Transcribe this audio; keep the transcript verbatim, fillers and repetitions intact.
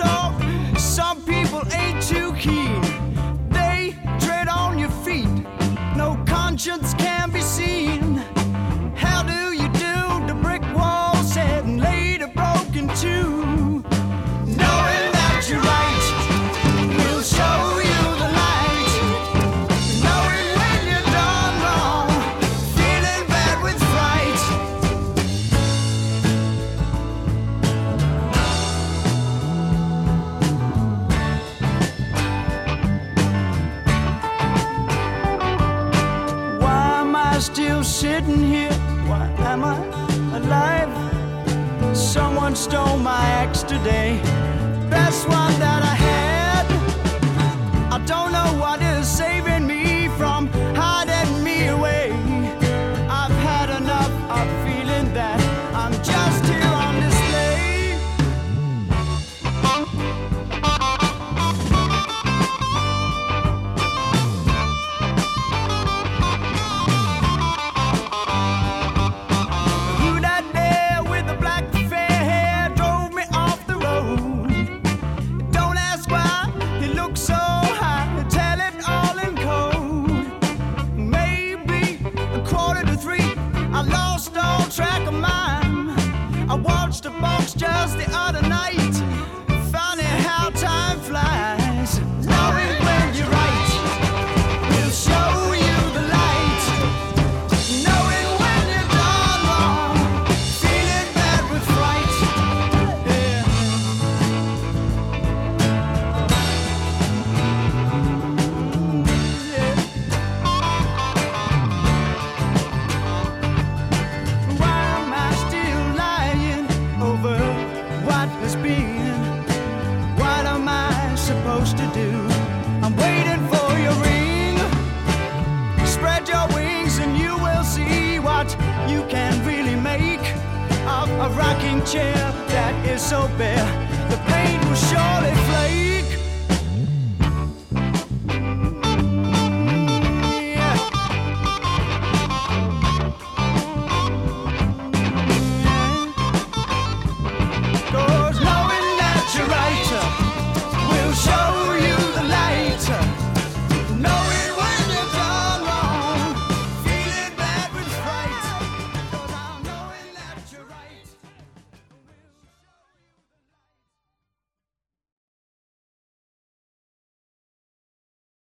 talk. Some people ain't too keen. They tread on your feet. No conscience can be seen. How do you do? The brick wall said and later broken too. Knowing that you're right, we'll show you the light. Knowing when you're done wrong, feeling bad with fright. Why am I still sitting here? Why am I alive? Someone stole my axe today, best one that I had. I don't know what is saving me from hiding me away. I've had enough of feeling that I'm just here on display. Who that there with the black fair hair drove me off the road? Don't ask why he looks so high, tell it all in code. Maybe a quarter to three, I lost all track of mine. I watched a box just the other night, funny how time flies. Knowing when you're right, we'll show you the light. Knowing when you're done wrong, feeling bad with fright. Yeah. Why am I still lying over what has been? What am I supposed to do? I'm waiting for your ring. Spread your wings and you will see what you can really make of a rocking chair that is so bare. The pain will